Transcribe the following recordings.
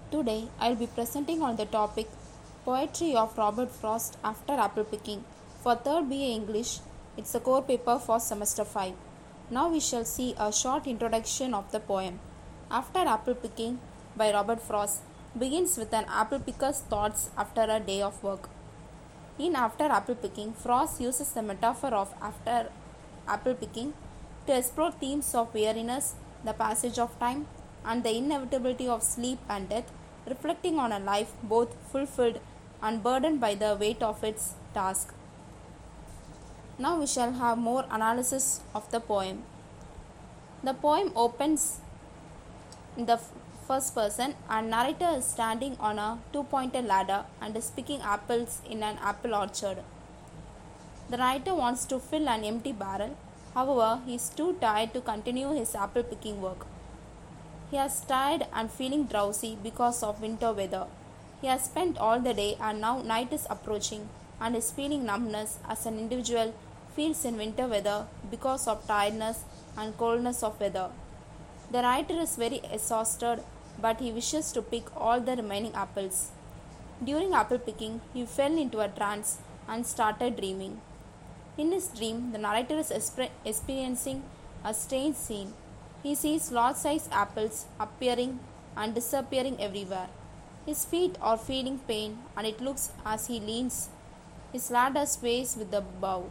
Today I'll be presenting on the topic Poetry of Robert Frost after apple picking. For 3rd BA English, it's a core paper for semester 5. Now we shall see a short introduction of the poem. After apple picking by Robert Frost begins with an apple picker's thoughts after a day of work. In After Apple Picking, Frost uses the metaphor of after apple picking to explore themes of weariness, the passage of time, and the inevitability of sleep and death, reflecting on a life both fulfilled and burdened by the weight of its task. Now we shall have more analysis of the poem. The poem opens in the first person, and narrator is standing on a two-pointed ladder and is picking apples in an apple orchard. The narrator wants to fill an empty barrel. However, he is too tired to continue his apple picking work. He is tired and feeling drowsy because of winter weather. He has spent all the day and now night is approaching and is feeling numbness as an individual feels in winter weather because of tiredness and coldness of weather. The writer is very exhausted, but he wishes to pick all the remaining apples. During apple picking, he fell into a trance and started dreaming. In his dream, the narrator is experiencing a strange scene. He sees large-sized apples appearing and disappearing everywhere. His feet are feeling pain, and it looks as he leans. His ladder sways with the bow.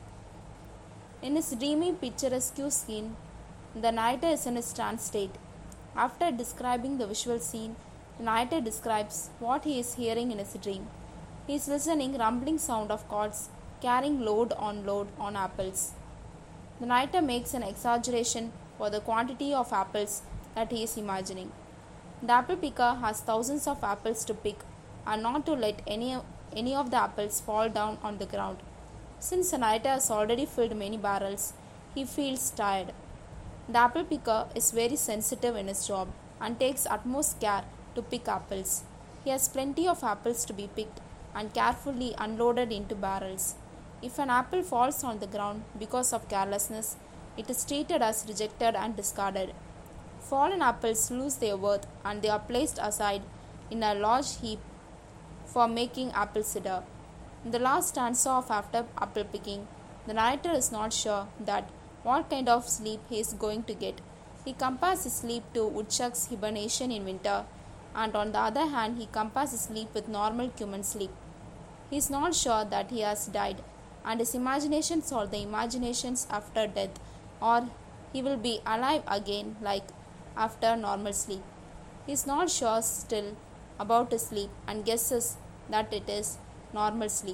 In his dreamy, picturesque scene, the narrator is in a trance state. After describing the visual scene, the narrator describes what he is hearing in his dream. He is listening rumbling sound of carts carrying load on apples. The narrator makes an exaggeration for the quantity of apples that he is imagining. The apple picker has thousands of apples to pick and not to let any of the apples fall down on the ground. Since the narrator has already filled many barrels, he feels tired. The apple picker is very sensitive in his job and takes utmost care to pick apples. He has plenty of apples to be picked and carefully unloaded into barrels. If an apple falls on the ground because of carelessness, it is treated as rejected and discarded. Fallen apples lose their worth and they are placed aside in a large heap for making apple cider. In the last stanza of After Apple Picking, the narrator is not sure that what kind of sleep he is going to get. He compares his sleep to woodchuck's hibernation in winter, and on the other hand, he compares his sleep with normal human sleep. He is not sure that he has died, and his imaginations are the imaginations after death, or he will be alive again like after normal sleep. He is not sure still about his sleep and guesses that it is normal sleep.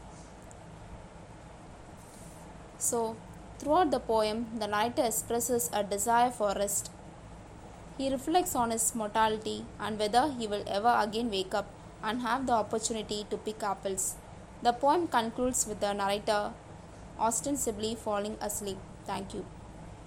So, throughout the poem, the narrator expresses a desire for rest. He reflects on his mortality and whether he will ever again wake up and have the opportunity to pick apples. The poem concludes with the narrator ostensibly falling asleep. Thank you.